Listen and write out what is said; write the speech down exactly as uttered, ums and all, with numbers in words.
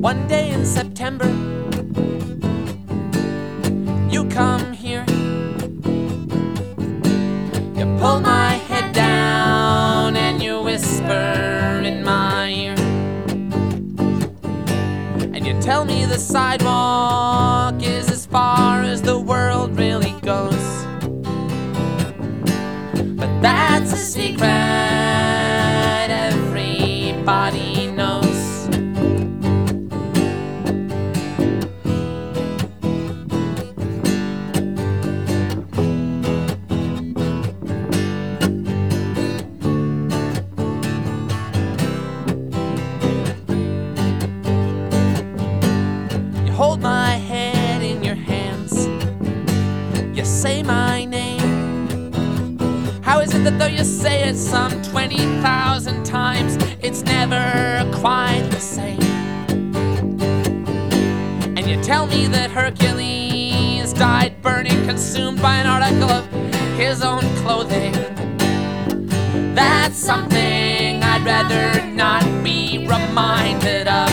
One day in September, you come here. You pull my head down and you whisper in my ear, and you tell me the sidewalk is as far as the world really goes. But that's a secret everybody knows. You hold my head in your hands. You say my name. How is it that though you say it some twenty thousand times, it's never quite the same? And you tell me that Hercules died burning, consumed by an article of his own clothing. That's something I'd rather not be reminded of.